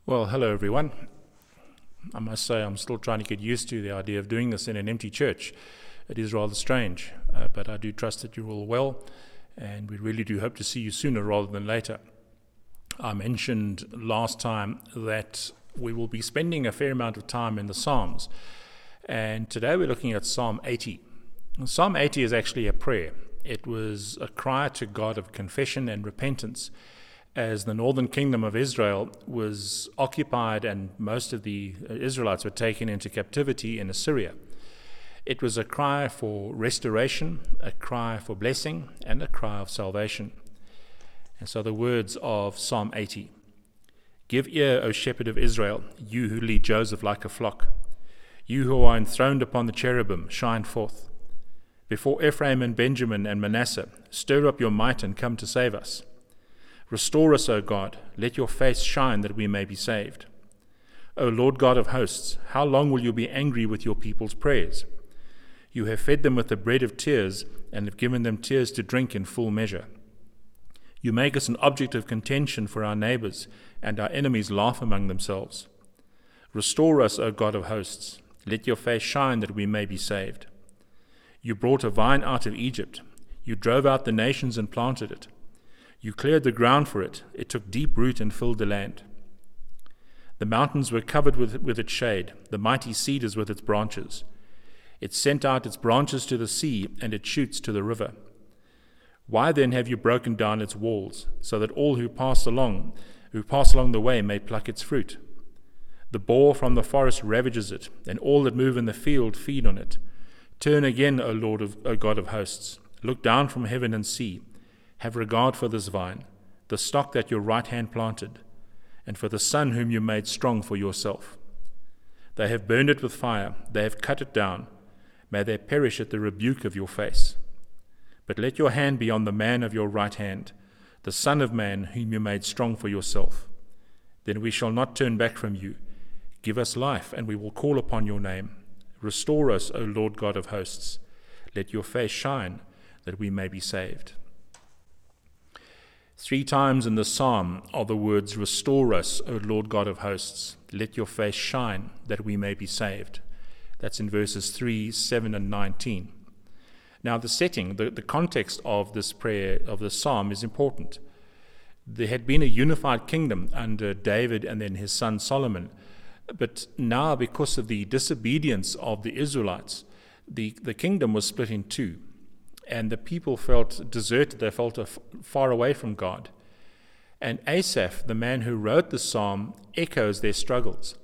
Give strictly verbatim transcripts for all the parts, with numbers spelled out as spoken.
Well, hello everyone. I must say I'm still trying to get used to the idea of doing this in an empty church. It is rather strange, uh, but I do trust that you're all well, and we really do hope to see you sooner rather than later. I mentioned last time that we will be spending a fair amount of time in the Psalms, and today we're looking at Psalm eighty. Psalm eighty is actually a prayer. It was a cry to God of confession and repentance, as the northern kingdom of Israel was occupied and most of the Israelites were taken into captivity in Assyria. It was a cry for restoration, a cry for blessing, and a cry of salvation. And so the words of Psalm eighty. Give ear, O shepherd of Israel, you who lead Joseph like a flock. You who are enthroned upon the cherubim, shine forth. Before Ephraim and Benjamin and Manasseh, stir up your might and come to save us. Restore us, O God, let your face shine that we may be saved. O Lord God of hosts, how long will you be angry with your people's prayers? You have fed them with the bread of tears and have given them tears to drink in full measure. You make us an object of contention for our neighbors, and our enemies laugh among themselves. Restore us, O God of hosts, let your face shine that we may be saved. You brought a vine out of Egypt. You drove out the nations and planted it. You cleared the ground for it. It took deep root and filled the land. The mountains were covered with, with its shade, the mighty cedars with its branches. It sent out its branches to the sea and its shoots to the river. Why then have you broken down its walls, so that all who pass along, who pass along the way may pluck its fruit? The boar from the forest ravages it, and all that move in the field feed on it. Turn again, O Lord of, O God of hosts. Look down from heaven and see. Have regard for this vine, the stock that your right hand planted, and for the son whom you made strong for yourself. They have burned it with fire, they have cut it down. May they perish at the rebuke of your face. But let your hand be on the man of your right hand, the Son of Man whom you made strong for yourself. Then we shall not turn back from you. Give us life, and we will call upon your name. Restore us, O Lord God of hosts. Let your face shine, that we may be saved. Three times in the psalm are the words, Restore us, O Lord God of hosts. Let your face shine, that we may be saved. That's in verses three, seven, and nineteen. Now the setting, the, the context of this prayer, of the psalm is important. There had been a unified kingdom under David and then his son Solomon. But now, because of the disobedience of the Israelites, the, the kingdom was split in two. And the people felt deserted, they felt far away from God. And Asaph, the man who wrote the psalm, echoes their struggles.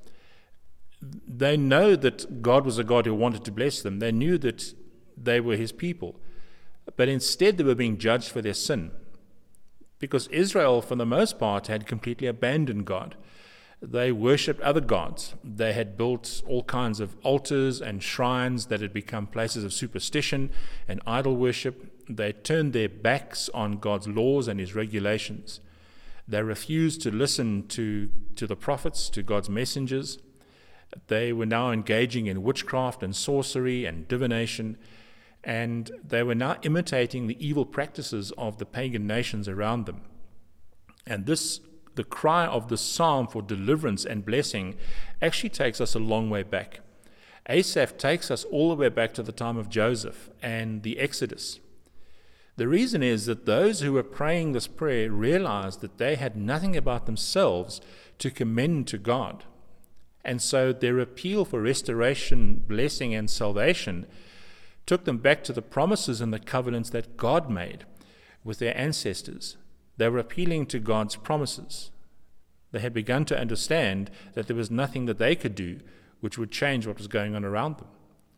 They know that God was a God who wanted to bless them. They knew that they were his people. But instead they were being judged for their sin. Because Israel, for the most part, had completely abandoned God. They worshipped other gods. They had built all kinds of altars and shrines that had become places of superstition and idol worship. They turned their backs on God's laws and his regulations. They refused to listen to, to the prophets, to God's messengers. They were now engaging in witchcraft and sorcery and divination, and they were now imitating the evil practices of the pagan nations around them. And this The cry of the psalm for deliverance and blessing actually takes us a long way back. Asaph takes us all the way back to the time of Joseph and the Exodus. The reason is that those who were praying this prayer realized that they had nothing about themselves to commend to God. And so their appeal for restoration, blessing, and salvation took them back to the promises and the covenants that God made with their ancestors. They were appealing to God's promises. They had begun to understand that there was nothing that they could do which would change what was going on around them.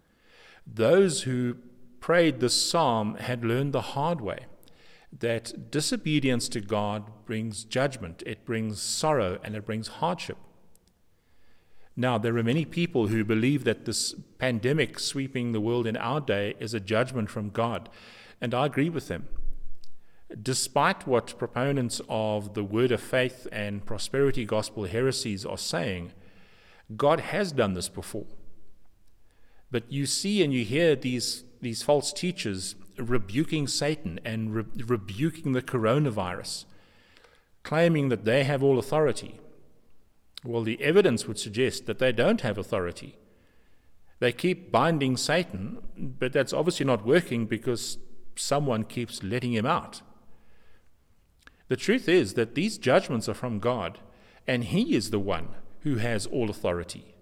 Those who prayed this psalm had learned the hard way that disobedience to God brings judgment, it brings sorrow, and it brings hardship. Now, there are many people who believe that this pandemic sweeping the world in our day is a judgment from God, and I agree with them. Despite what proponents of the word of faith and prosperity gospel heresies are saying, God has done this before. But you see and you hear these, these false teachers rebuking Satan and re- rebuking the coronavirus, claiming that they have all authority. Well, the evidence would suggest that they don't have authority. They keep binding Satan, but that's obviously not working because someone keeps letting him out. The truth is that these judgments are from God, and he is the one who has all authority.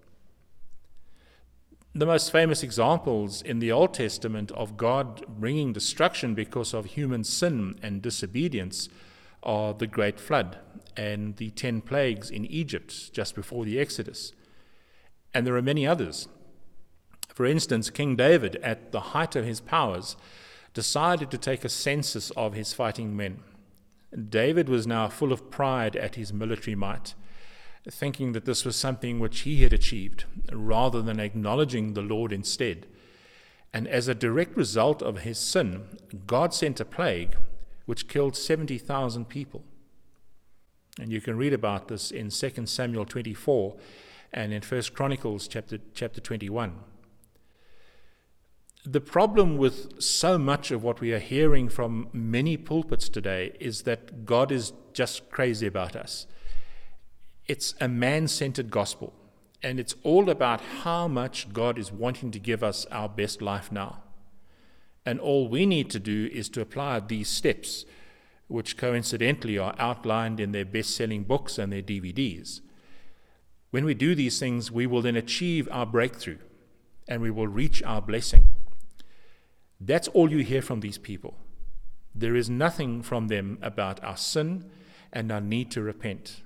The most famous examples in the Old Testament of God bringing destruction because of human sin and disobedience are the Great Flood and the ten plagues in Egypt just before the Exodus. And there are many others. For instance, King David, at the height of his powers, decided to take a census of his fighting men. David was now full of pride at his military might, thinking that this was something which he had achieved, rather than acknowledging the Lord instead. And as a direct result of his sin, God sent a plague which killed seventy thousand people. And you can read about this in Second Samuel twenty-four and in First Chronicles chapter, chapter twenty-one. The problem with so much of what we are hearing from many pulpits today is that God is just crazy about us. It's a man-centered gospel, and it's all about how much God is wanting to give us our best life now. And all we need to do is to apply these steps, which coincidentally are outlined in their best-selling books and their D V Ds. When we do these things, we will then achieve our breakthrough, and we will reach our blessing. That's all you hear from these people. There is nothing from them about our sin and our need to repent.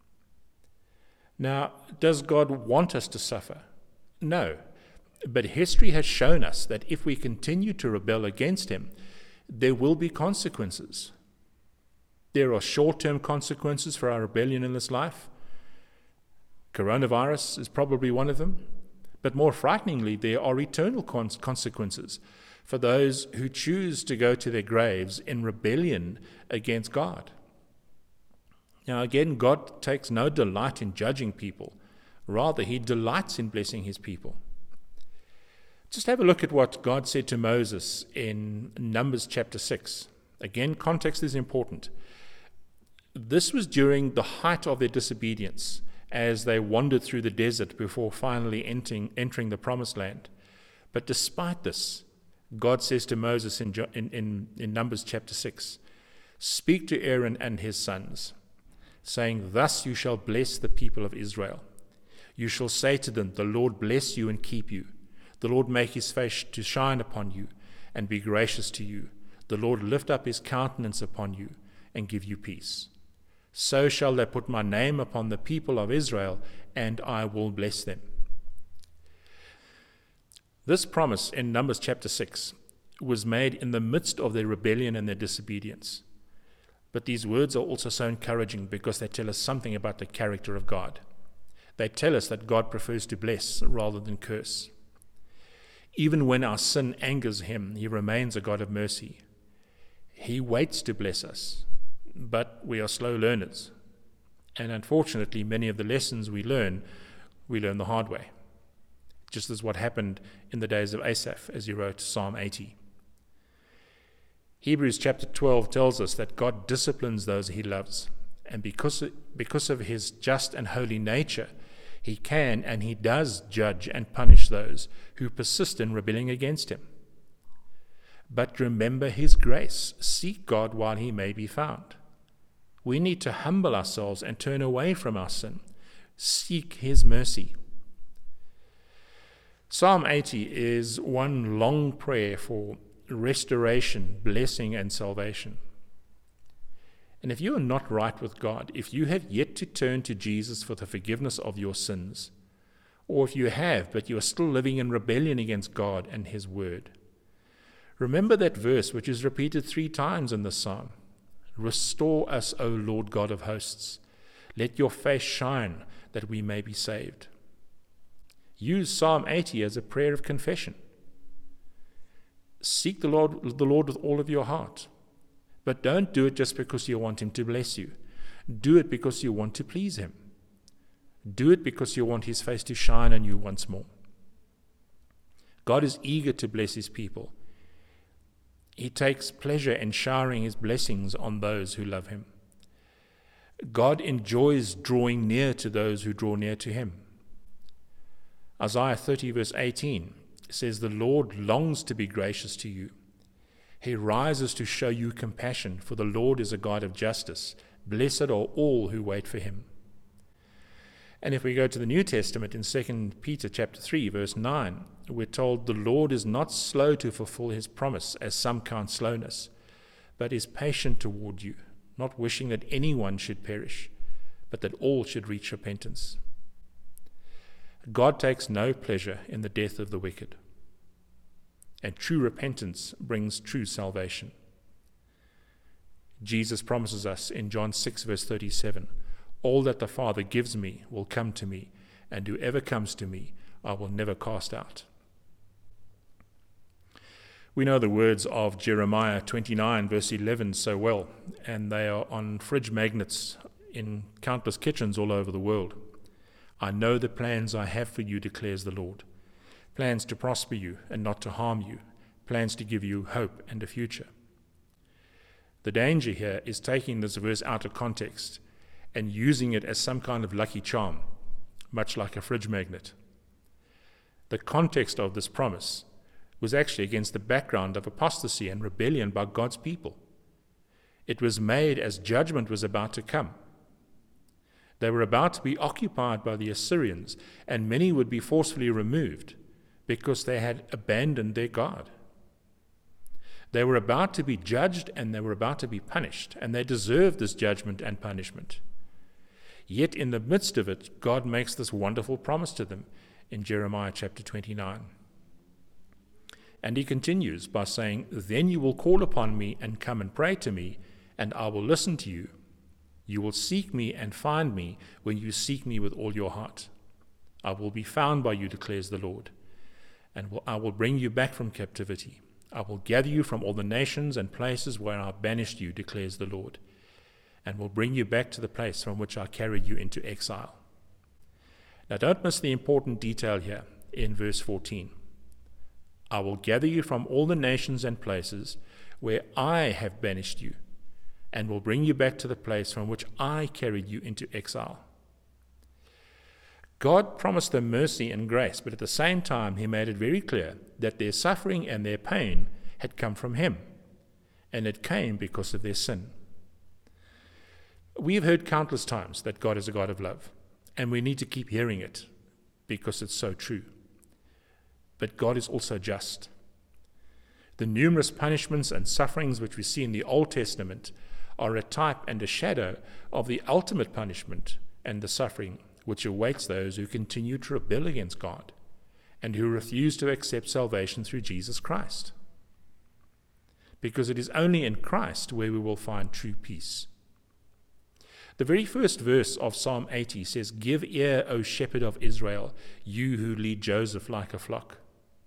Now, does God want us to suffer? No. But history has shown us that if we continue to rebel against him, there will be consequences. There are short-term consequences for our rebellion in this life. Coronavirus is probably one of them. But more frighteningly, there are eternal consequences for those who choose to go to their graves in rebellion against God. Now again, God takes no delight in judging people. Rather, he delights in blessing his people. Just have a look at what God said to Moses in Numbers chapter six. Again, context is important. This was during the height of their disobedience as they wandered through the desert before finally entering, entering the promised land. But despite this, God says to Moses in, in, in, in Numbers chapter six, "Speak to Aaron and his sons, saying, Thus you shall bless the people of Israel. You shall say to them, The Lord bless you and keep you. The Lord make his face to shine upon you and be gracious to you. The Lord lift up his countenance upon you and give you peace. So shall they put my name upon the people of Israel, and I will bless them." This promise in Numbers chapter six was made in the midst of their rebellion and their disobedience. But these words are also so encouraging because they tell us something about the character of God. They tell us that God prefers to bless rather than curse. Even when our sin angers him, he remains a God of mercy. He waits to bless us, but we are slow learners. And unfortunately, many of the lessons we learn, we learn the hard way. Just as what happened in the days of Asaph as he wrote Psalm eighty. Hebrews chapter twelve tells us that God disciplines those he loves, and because of, because of his just and holy nature, he can and he does judge and punish those who persist in rebelling against him. But remember his grace. Seek God while he may be found. We need to humble ourselves and turn away from our sin. Seek his mercy. Psalm eighty is one long prayer for restoration, blessing, and salvation. And if you are not right with God, if you have yet to turn to Jesus for the forgiveness of your sins, or if you have, but you are still living in rebellion against God and his word, remember that verse which is repeated three times in the psalm. Restore us, O Lord God of hosts. Let your face shine that we may be saved. Use Psalm eighty as a prayer of confession. Seek the Lord, the Lord with all of your heart. But don't do it just because you want him to bless you. Do it because you want to please him. Do it because you want his face to shine on you once more. God is eager to bless his people. He takes pleasure in showering his blessings on those who love him. God enjoys drawing near to those who draw near to him. Isaiah thirty verse eighteen says, "The Lord longs to be gracious to you. He rises to show you compassion, for the Lord is a God of justice. Blessed are all who wait for him." And if we go to the New Testament in Second Peter chapter three verse nine, we're told, "The Lord is not slow to fulfill his promise, as some count slowness, but is patient toward you, not wishing that anyone should perish, but that all should reach repentance." God takes no pleasure in the death of the wicked, and true repentance brings true salvation. Jesus promises us in John six verse thirty-seven, "All that the Father gives me will come to me, and whoever comes to me I will never cast out." We know the words of Jeremiah twenty-nine verse eleven so well, and they are on fridge magnets in countless kitchens all over the world. "I know the plans I have for you, declares the Lord, plans to prosper you and not to harm you, plans to give you hope and a future." The danger here is taking this verse out of context and using it as some kind of lucky charm, much like a fridge magnet. The context of this promise was actually against the background of apostasy and rebellion by God's people. It was made as judgment was about to come. They were about to be occupied by the Assyrians, and many would be forcefully removed because they had abandoned their God. They were about to be judged, and they were about to be punished, and they deserved this judgment and punishment. Yet in the midst of it, God makes this wonderful promise to them in Jeremiah chapter twenty-nine. And he continues by saying, "Then you will call upon me and come and pray to me, and I will listen to you. You will seek me and find me when you seek me with all your heart. I will be found by you, declares the Lord, and will, I will bring you back from captivity. I will gather you from all the nations and places where I banished you, declares the Lord, and will bring you back to the place from which I carried you into exile." Now don't miss the important detail here in verse fourteen. "I will gather you from all the nations and places where I have banished you, and will bring you back to the place from which I carried you into exile." God promised them mercy and grace, but at the same time he made it very clear that their suffering and their pain had come from him, and it came because of their sin. We have heard countless times that God is a God of love, and we need to keep hearing it because it's so true. But God is also just. The numerous punishments and sufferings which we see in the Old Testament are a type and a shadow of the ultimate punishment and the suffering which awaits those who continue to rebel against God and who refuse to accept salvation through Jesus Christ. Because it is only in Christ where we will find true peace. The very first verse of Psalm eighty says, "Give ear, O shepherd of Israel, you who lead Joseph like a flock."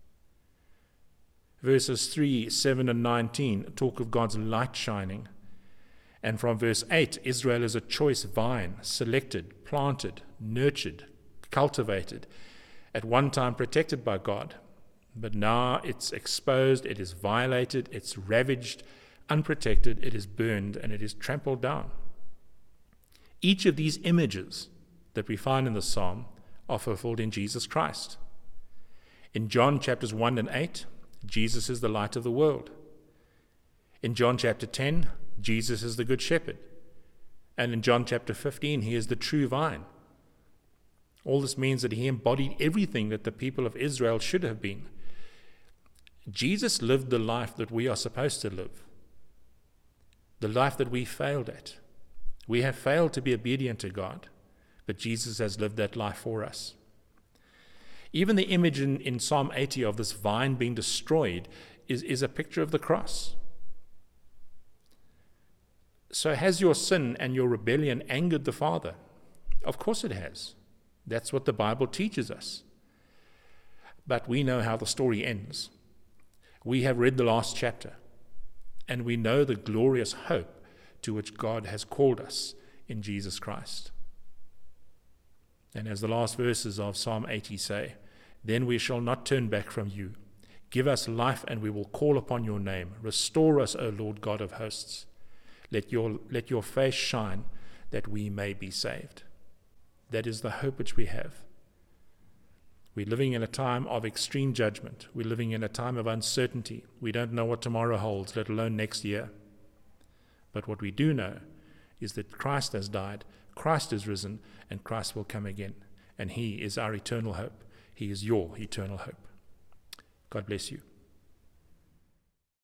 Verses three, seven, and nineteen talk of God's light shining. And from verse eight, Israel is a choice vine, selected, planted, nurtured, cultivated, at one time protected by God. But now it's exposed, it is violated, it's ravaged, unprotected, it is burned, and it is trampled down. Each of these images that we find in the psalm are fulfilled in Jesus Christ. In John chapters one and eight, Jesus is the light of the world. In John chapter ten, Jesus is the good shepherd. And in John chapter fifteen, he is the true vine. All this means that he embodied everything that the people of Israel should have been. Jesus lived the life that we are supposed to live, the life that we failed at. We have failed to be obedient to God, but Jesus has lived that life for us. Even the image in, in Psalm eighty of this vine being destroyed is, is a picture of the cross. So has your sin and your rebellion angered the Father? Of course it has. That's what the Bible teaches us. But we know how the story ends. We have read the last chapter, and we know the glorious hope to which God has called us in Jesus Christ. And as the last verses of Psalm eighty say, "Then we shall not turn back from you. Give us life, and we will call upon your name. Restore us, O Lord God of hosts. Let your, let your face shine, that we may be saved. That is the hope which we have. We're living in a time of extreme judgment. We're living in a time of uncertainty. We don't know what tomorrow holds, let alone next year. But what we do know is that Christ has died, Christ is risen, and Christ will come again. And he is our eternal hope. He is your eternal hope. God bless you.